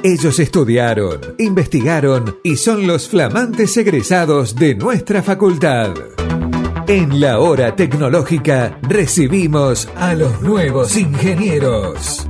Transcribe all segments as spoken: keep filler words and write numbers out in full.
Ellos estudiaron, investigaron y son los flamantes egresados de nuestra facultad. En la hora tecnológica recibimos a los nuevos ingenieros.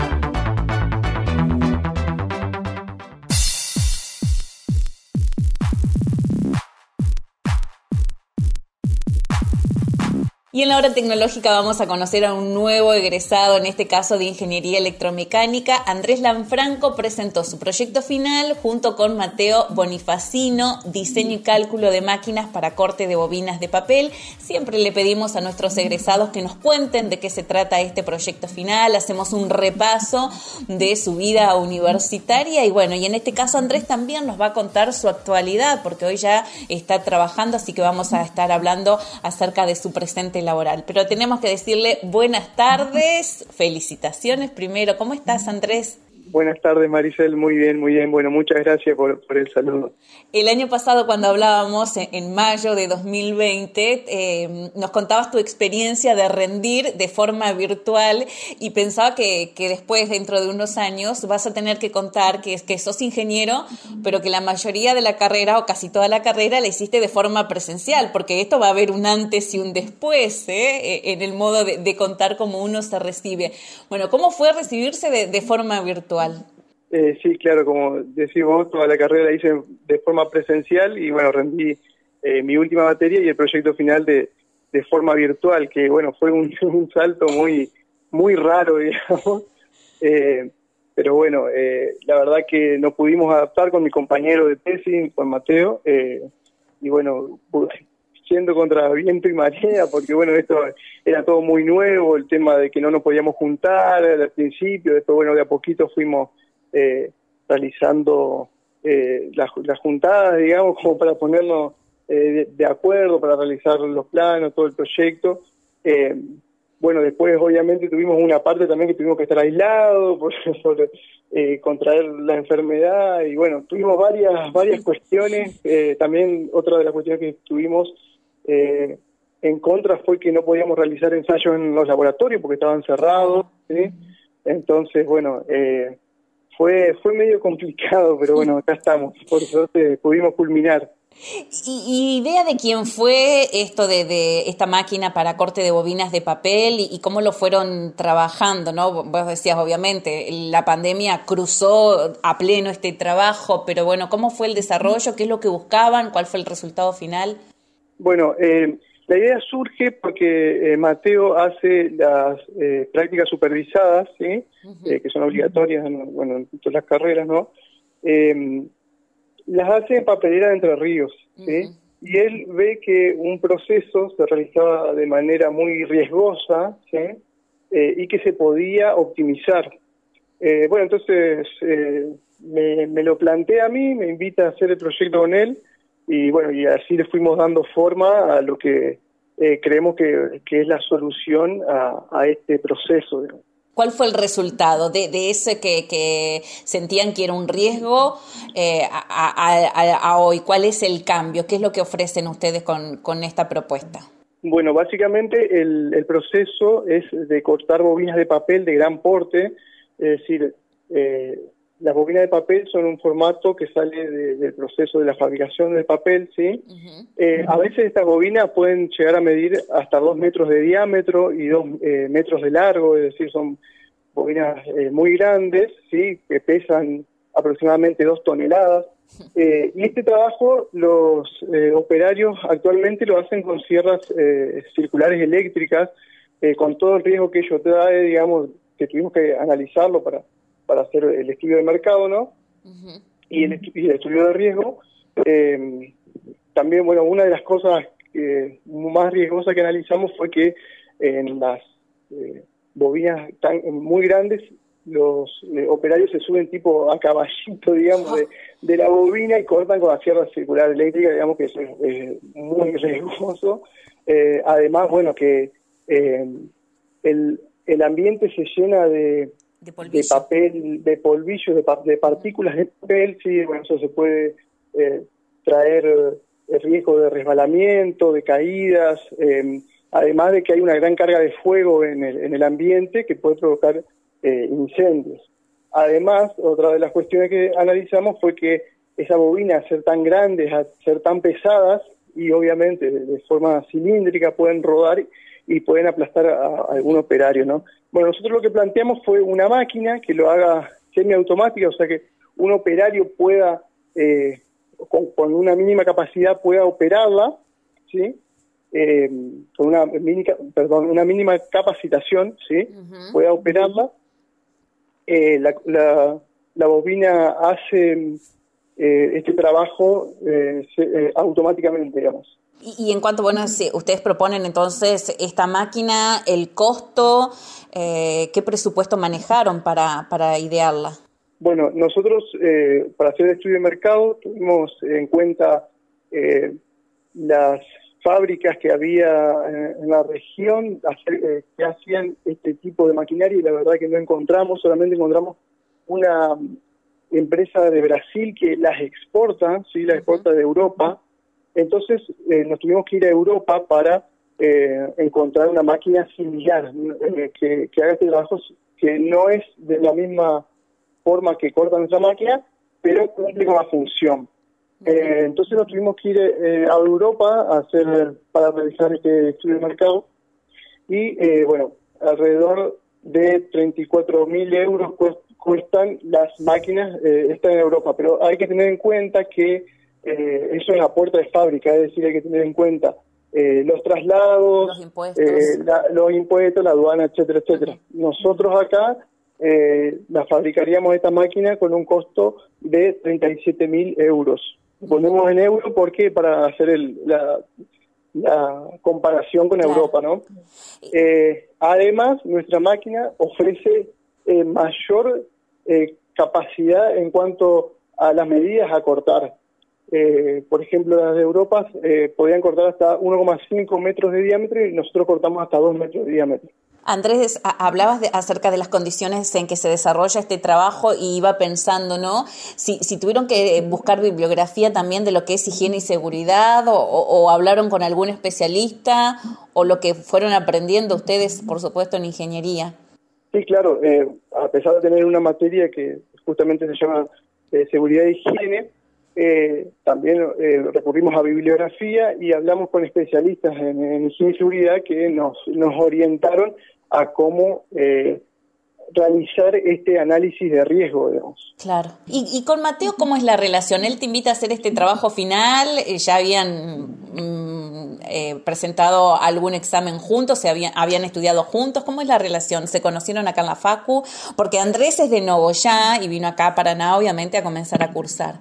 Y en la hora tecnológica vamos a conocer a un nuevo egresado, en este caso de Ingeniería Electromecánica. Andrés Lanfranco presentó su proyecto final junto con Mateo Bonifacino, diseño y cálculo de máquinas para corte de bobinas de papel. Siempre le pedimos a nuestros egresados que nos cuenten de qué se trata este proyecto final, hacemos un repaso de su vida universitaria y bueno, y en este caso Andrés también nos va a contar su actualidad, porque hoy ya está trabajando, así que vamos a estar hablando acerca de su presente laboral. Pero tenemos que decirle buenas tardes, felicitaciones primero. ¿Cómo estás, Andrés? Buenas tardes, Maricel, muy bien, muy bien. Bueno, muchas gracias por, por el saludo. El año pasado, cuando hablábamos en, en mayo de dos mil veinte, eh, nos contabas tu experiencia de rendir de forma virtual y pensaba que, que después, dentro de unos años, vas a tener que contar que, que sos ingeniero, pero que la mayoría de la carrera, o casi toda la carrera, la hiciste de forma presencial, porque esto va a haber un antes y un después, ¿eh? en el modo de, de contar cómo uno se recibe. Bueno, ¿cómo fue recibirse de, de forma virtual? Eh, sí, claro, como decís vos, toda la carrera la hice de forma presencial y bueno, rendí eh, mi última materia y el proyecto final de, de forma virtual, que bueno, fue un, un salto muy muy raro, digamos, eh, pero bueno, eh, la verdad que nos pudimos adaptar con mi compañero de tesis, con Mateo, eh, y bueno, yendo contra viento y marea, porque bueno, esto era todo muy nuevo, el tema de que no nos podíamos juntar al principio, después bueno, de a poquito fuimos eh, realizando eh, las, las juntadas, digamos, como para ponernos eh, de, de acuerdo, para realizar los planos, todo el proyecto. Eh, bueno, después obviamente tuvimos una parte también que tuvimos que estar aislados por, por eh, contraer la enfermedad y bueno, tuvimos varias varias cuestiones. Eh, también otra de las cuestiones que tuvimos Eh, en contra fue que no podíamos realizar ensayos en los laboratorios porque estaban cerrados, ¿sí? Entonces, bueno, eh, fue fue medio complicado, pero bueno, acá estamos, por suerte pudimos culminar. ¿Y, y idea de quién fue esto de, de esta máquina para corte de bobinas de papel y, y cómo lo fueron trabajando, ¿no? Vos decías, obviamente, la pandemia cruzó a pleno este trabajo, pero bueno, ¿cómo fue el desarrollo? ¿Qué es lo que buscaban? ¿Cuál fue el resultado final? Bueno, eh, la idea surge porque eh, Mateo hace las eh, prácticas supervisadas, ¿sí? Uh-huh. eh, que son obligatorias en, bueno, en todas las carreras, ¿no? Eh, las hace en papelera de Entre Ríos, ¿sí? Uh-huh. Y él ve que un proceso se realizaba de manera muy riesgosa, ¿sí? Eh, y que se podía optimizar. Eh, bueno, entonces eh, me, me lo plantea a mí, me invita a hacer el proyecto con él, y bueno, y así le fuimos dando forma a lo que eh, creemos que, que es la solución a, a este proceso. ¿Cuál fue el resultado de, de ese que, que sentían que era un riesgo eh, a, a, a, a hoy? ¿Cuál es el cambio? ¿Qué es lo que ofrecen ustedes con, con esta propuesta? Bueno, básicamente el, el proceso es de cortar bobinas de papel de gran porte, es decir, eh, las bobinas de papel son un formato que sale de, del proceso de la fabricación del papel, ¿sí? Uh-huh. Eh, a veces estas bobinas pueden llegar a medir hasta dos metros de diámetro y dos eh, metros de largo, es decir, son bobinas eh, muy grandes, ¿sí? Que pesan aproximadamente dos toneladas. Eh, y este trabajo los eh, operarios actualmente lo hacen con sierras eh, circulares eléctricas, eh, con todo el riesgo que ello trae, digamos, que tuvimos que analizarlo para para hacer el estudio de mercado, ¿no? Uh-huh. Y, el, y el estudio de riesgo. Eh, también, bueno, una de las cosas eh, más riesgosas que analizamos fue que en las eh, bobinas tan muy grandes, los eh, operarios se suben tipo a caballito, digamos, de, de la bobina y cortan con la sierra circular eléctrica, digamos que eso es eh, muy riesgoso. Eh, además, bueno, que eh, el, el ambiente se llena de De, de papel, de polvillo, de, de partículas de papel, sí, bueno, eso se puede eh, traer el riesgo de resbalamiento, de caídas, eh, además de que hay una gran carga de fuego en el, en el ambiente que puede provocar eh, incendios. además, otra de las cuestiones que analizamos fue que esas bobinas, al ser tan grandes, al ser tan pesadas, y obviamente de, de forma cilíndrica, pueden rodar y pueden aplastar a, a algún operario, ¿no? Bueno, nosotros lo que planteamos fue una máquina que lo haga semiautomática, o sea que un operario pueda, eh, con, con una mínima capacidad, pueda operarla, ¿sí? Eh, con una mínima, perdón, una mínima capacitación, ¿sí? Uh-huh. Pueda operarla. Eh, la, la, la bobina hace eh, este trabajo eh, se, eh, automáticamente, digamos. Y, y en cuanto, bueno, si ustedes proponen entonces esta máquina, el costo, eh, ¿qué presupuesto manejaron para, para idearla? Bueno, nosotros eh, para hacer el estudio de mercado tuvimos en cuenta eh, las fábricas que había en la región hacer, eh, que hacían este tipo de maquinaria, y la verdad que no encontramos, solamente encontramos una empresa de Brasil que las exporta, sí, las exporta de Europa. Entonces eh, nos tuvimos que ir a Europa para eh, encontrar una máquina similar, eh, que, que haga este trabajo, que no es de la misma forma que corta nuestra máquina, pero cumple con la función. Eh, entonces nos tuvimos que ir eh, a Europa a hacer, para realizar este estudio de mercado, y eh, bueno, alrededor de treinta y cuatro mil euros cuestan las máquinas, eh, están en Europa, pero hay que tener en cuenta que eh, eso es la puerta de fábrica, es decir, hay que tener en cuenta eh, los traslados, los impuestos, eh, la, los impuestos, la aduana, etcétera, etcétera. Uh-huh. Nosotros acá eh, la fabricaríamos esta máquina con un costo de treinta y siete mil euros. Ponemos en euro porque para hacer el, la, la comparación con claro. Europa, ¿no? Eh, además, nuestra máquina ofrece eh, mayor eh, capacidad en cuanto a las medidas a cortar. Eh, por ejemplo, las de Europa eh, podían cortar hasta uno coma cinco metros de diámetro y nosotros cortamos hasta dos metros de diámetro. Andrés, hablabas de, acerca de las condiciones en que se desarrolla este trabajo y iba pensando, ¿no? Si, si tuvieron que buscar bibliografía también de lo que es higiene y seguridad o, o, o hablaron con algún especialista o lo que fueron aprendiendo ustedes, por supuesto, en ingeniería. Sí, claro. Eh, a pesar de tener una materia que justamente se llama eh, seguridad e higiene, eh, también eh, recurrimos a bibliografía y hablamos con especialistas en, en higiene y seguridad que nos, nos orientaron a cómo eh, realizar este análisis de riesgo, digamos. Claro. ¿Y, y con Mateo cómo es la relación? ¿Él te invita a hacer este trabajo final? ¿Ya habían mm, eh, presentado algún examen juntos? ¿Se habían, habían estudiado juntos? ¿Cómo es la relación? ¿Se conocieron acá en la Facu? Porque Andrés es de Nogoyá y vino acá a Paraná, obviamente, a comenzar a cursar.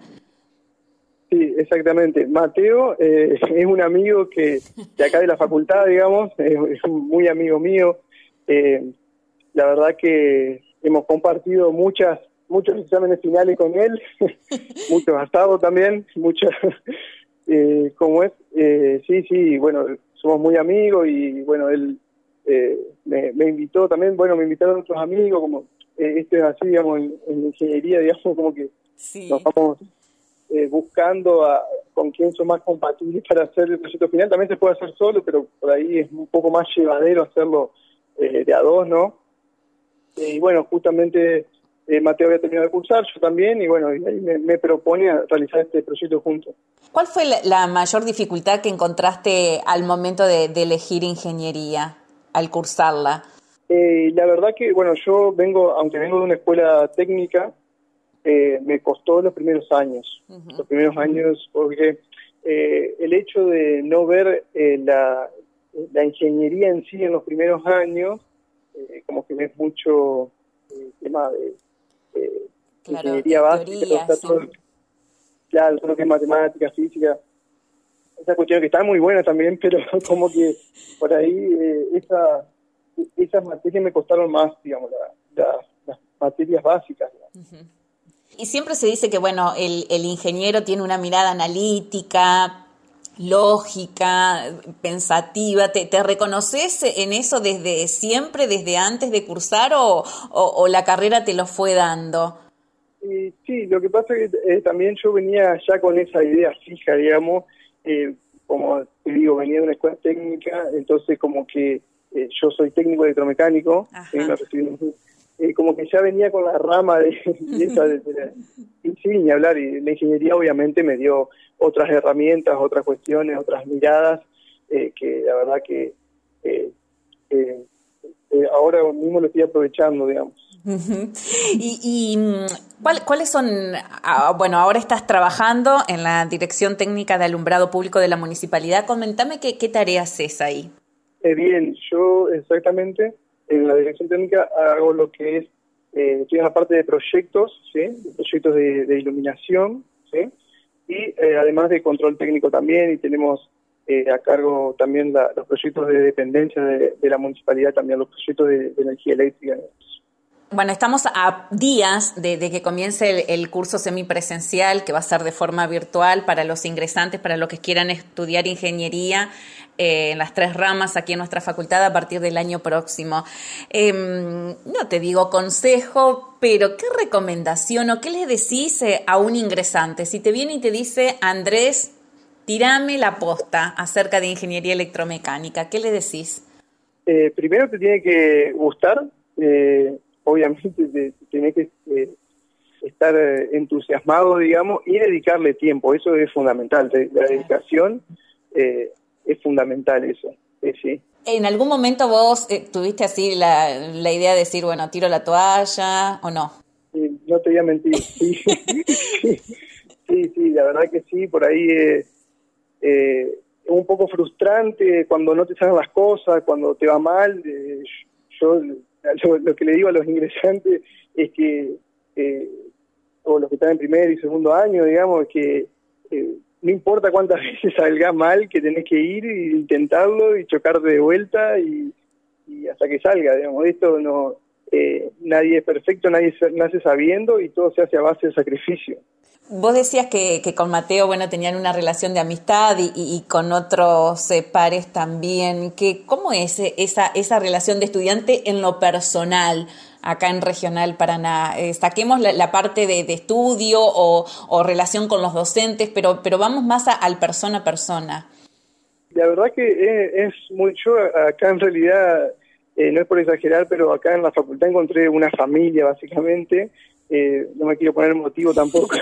Sí, exactamente. Mateo eh, es un amigo que de acá de la facultad, digamos, es, es un muy amigo mío. Eh, la verdad que hemos compartido muchas muchos exámenes finales con él, muchos asados también, muchas, eh, ¿cómo es? Eh, sí, sí, bueno, somos muy amigos y bueno, él eh, me, me invitó también, bueno, me invitaron otros amigos, como eh, este es así, digamos, en, en ingeniería, digamos, como que sí. Nos vamos eh, buscando a, con quién son más compatibles para hacer el proyecto final. También se puede hacer solo, pero por ahí es un poco más llevadero hacerlo eh, de a dos, ¿no? Eh, y bueno, justamente eh, Mateo había terminado de cursar, yo también, y bueno, y ahí me, me propone a realizar este proyecto juntos. ¿Cuál fue la, la mayor dificultad que encontraste al momento de, de elegir ingeniería, al cursarla? Eh, la verdad que, bueno, yo vengo, aunque vengo de una escuela técnica, eh, me costó los primeros años, uh-huh. los primeros años, porque eh, el hecho de no ver eh, la, la ingeniería en sí en los primeros años, eh, como que ves mucho eh, tema de eh, claro, ingeniería básica, teoría, o sea, todo, sí. Claro, todo lo que es matemática, física, esa cuestión que está muy buena también, pero como que por ahí eh, esa, esas materias me costaron más, digamos, la, la, las materias básicas. Uh-huh. Y siempre se dice que, bueno, el, el ingeniero tiene una mirada analítica, lógica, pensativa. ¿Te, te reconoces en eso desde siempre, desde antes de cursar, o, o, o la carrera te lo fue dando? Eh, sí, lo que pasa es que eh, también yo venía ya con esa idea fija, digamos, eh, como te digo, venía de una escuela técnica, entonces como que eh, yo soy técnico electromecánico, eh, me recibí, eh, como que ya venía con la rama de, de esa, de, de la, y sí, ni hablar, y la ingeniería obviamente me dio otras herramientas, otras cuestiones, otras miradas, eh, que la verdad que eh, eh, eh, ahora mismo lo estoy aprovechando, digamos. Uh-huh. Y, y ¿cuál, ¿cuáles son? Ah, bueno, ahora estás trabajando en la Dirección Técnica de Alumbrado Público de la Municipalidad. Coméntame qué, qué tareas haces ahí. Eh, bien, yo exactamente en la Dirección Técnica hago lo que es, eh, estoy en la parte de proyectos, ¿sí? De proyectos de, de iluminación, ¿sí? Y eh, además de control técnico también, y tenemos eh, a cargo también la, los proyectos de dependencia de, de la municipalidad, también los proyectos de, de energía eléctrica. Bueno, estamos a días de, de que comience el, el curso semipresencial, que va a ser de forma virtual para los ingresantes, para los que quieran estudiar ingeniería eh, en las tres ramas aquí en nuestra facultad a partir del año próximo. Eh, no te digo consejo, pero ¿qué recomendación o qué le decís eh, a un ingresante? Si te viene y te dice, Andrés, tirame la posta acerca de ingeniería electromecánica, ¿qué le decís? Eh, primero te tiene que gustar, eh, obviamente te, tenés que eh, estar eh, entusiasmado, digamos, y dedicarle tiempo, eso es fundamental, la dedicación eh, es fundamental eso, eh, sí. ¿En algún momento vos eh, tuviste así la, la idea de decir, bueno, tiro la toalla o no? Eh, no te voy a mentir, sí, sí, sí, sí, la verdad que sí, por ahí eh, eh, es un poco frustrante cuando no te salen las cosas, cuando te va mal, eh, yo... Lo, lo que le digo a los ingresantes es que, eh, o los que están en primer y segundo año, digamos, que eh, no importa cuántas veces salga mal, que tenés que ir e intentarlo y chocarte de vuelta y, y hasta que salga, digamos. Esto no, eh, nadie es perfecto, nadie nace sabiendo y todo se hace a base de sacrificio. Vos decías que, que con Mateo, bueno, tenían una relación de amistad y, y, y con otros eh, pares también. Que, ¿cómo es esa, esa relación de estudiante en lo personal acá en Regional Paraná? Eh, saquemos la, la parte de, de estudio o, o relación con los docentes, pero, pero vamos más a, al persona a persona. La verdad que es, es muy... Yo acá en realidad, eh, no es por exagerar, pero acá en la facultad encontré una familia, básicamente. Eh, no me quiero poner motivo tampoco.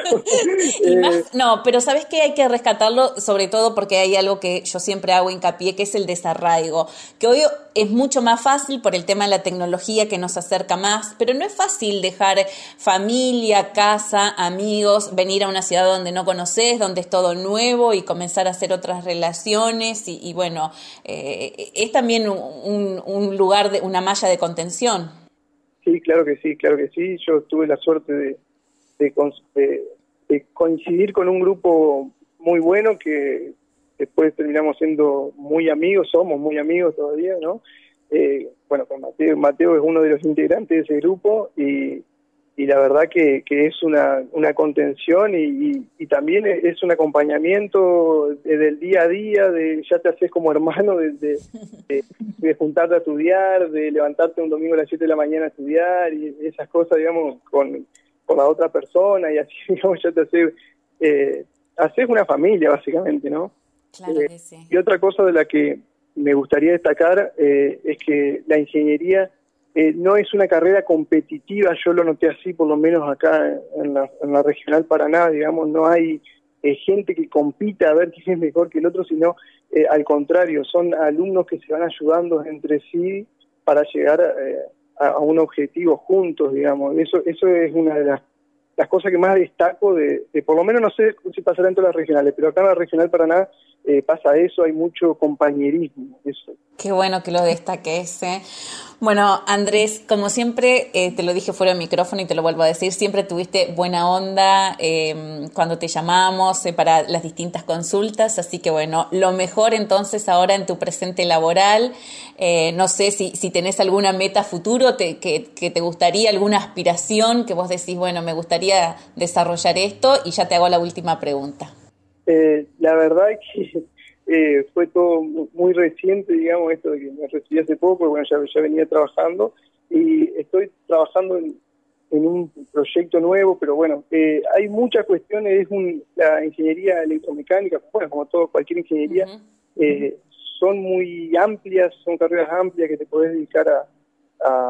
Y eh, más, no, pero ¿sabes qué? Hay que rescatarlo, sobre todo porque hay algo que yo siempre hago hincapié, que es el desarraigo, que hoy es mucho más fácil por el tema de la tecnología que nos acerca más, pero no es fácil dejar familia, casa, amigos, venir a una ciudad donde no conoces, donde es todo nuevo y comenzar a hacer otras relaciones y, y bueno, eh, es también un, un lugar, de una malla de contención. Sí, claro que sí, claro que sí. Yo tuve la suerte de, de, de, de coincidir con un grupo muy bueno que después terminamos siendo muy amigos, somos muy amigos todavía, ¿no? Eh, bueno, con Mateo, Mateo es uno de los integrantes de ese grupo y, y la verdad que, que es una, una contención y, y, y también es un acompañamiento de, del día a día, de ya te haces como hermano, de, de, de, de juntarte a estudiar, de levantarte un domingo a las siete de la mañana a estudiar y esas cosas, digamos, con, con la otra persona y así, digamos, ya te haces, eh, haces una familia, básicamente, ¿no? Claro eh, que sí. Y otra cosa de la que me gustaría destacar eh, es que la ingeniería Eh, no es una carrera competitiva, yo lo noté así, por lo menos acá en la, en la Regional Paraná, digamos, no hay eh, gente que compita a ver quién es mejor que el otro, sino eh, al contrario, son alumnos que se van ayudando entre sí para llegar eh, a, a un objetivo juntos, digamos. Eso eso es una de las, las cosas que más destaco, de, de por lo menos no sé si pasará en todas las regionales, pero acá en la Regional Paraná eh, pasa eso, hay mucho compañerismo, eso. Qué bueno que lo destaques, ¿eh? Bueno, Andrés, como siempre, eh, te lo dije fuera del micrófono y te lo vuelvo a decir, siempre tuviste buena onda eh, cuando te llamamos eh, para las distintas consultas, así que bueno, lo mejor entonces ahora en tu presente laboral, eh, no sé si, si tenés alguna meta futuro te, que, que te gustaría, alguna aspiración que vos decís, bueno, me gustaría desarrollar esto y ya te hago la última pregunta. Eh, la verdad es que Eh, fue todo muy reciente, digamos, esto de que me recibí hace poco, bueno, ya, ya venía trabajando y estoy trabajando en, en un proyecto nuevo, pero bueno, eh, hay muchas cuestiones, es un, la ingeniería electromecánica, bueno, como todo, cualquier ingeniería, uh-huh. eh, son muy amplias, son carreras amplias que te podés dedicar a, a,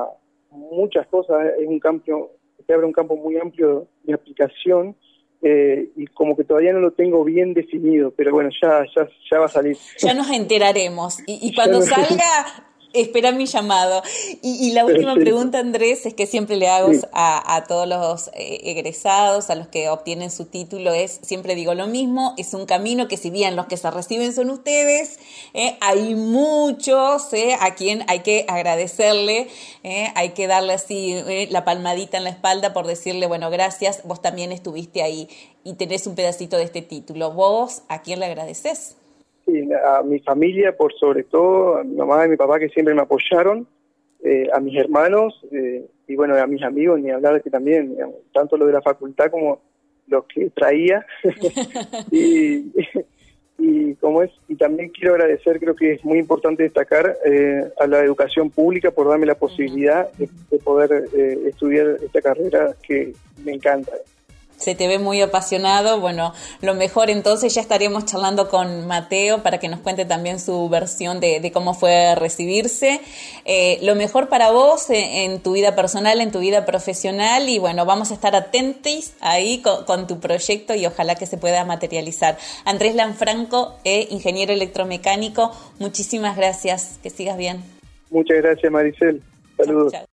muchas cosas, es un campo, se abre un campo muy amplio de aplicación, eh, y como que todavía no lo tengo bien definido, pero bueno, ya ya ya va a salir. Ya nos enteraremos, y, y cuando salga, espera mi llamado. Y, y la última Perfecto. pregunta, Andrés, es que siempre le hago Sí. a, a todos los eh, egresados, a los que obtienen su título, es, siempre digo lo mismo, es un camino que si bien los que se reciben son ustedes, eh, hay muchos eh, a quien hay que agradecerle, eh, hay que darle así eh, la palmadita en la espalda por decirle, bueno, gracias, vos también estuviste ahí y tenés un pedacito de este título. ¿Vos a quién le agradeces? Sí, a mi familia, por sobre todo, a mi mamá y mi papá que siempre me apoyaron, eh, a mis hermanos, eh, y bueno, a mis amigos, ni hablar de que también, digamos, tanto lo de la facultad como los que traía. y, y como es, y también quiero agradecer, creo que es muy importante destacar, eh, a la educación pública por darme la posibilidad de, de poder eh, estudiar esta carrera que me encanta. Se te ve muy apasionado. Bueno, lo mejor entonces ya estaremos charlando con Mateo para que nos cuente también su versión de, de cómo fue recibirse. Eh, lo mejor para vos en, en tu vida personal, en tu vida profesional, y bueno, vamos a estar atentos ahí con, con tu proyecto y ojalá que se pueda materializar. Andrés Lanfranco, eh, ingeniero electromecánico, muchísimas gracias, que sigas bien. Muchas gracias, Maricel. Saludos. Chau, chau.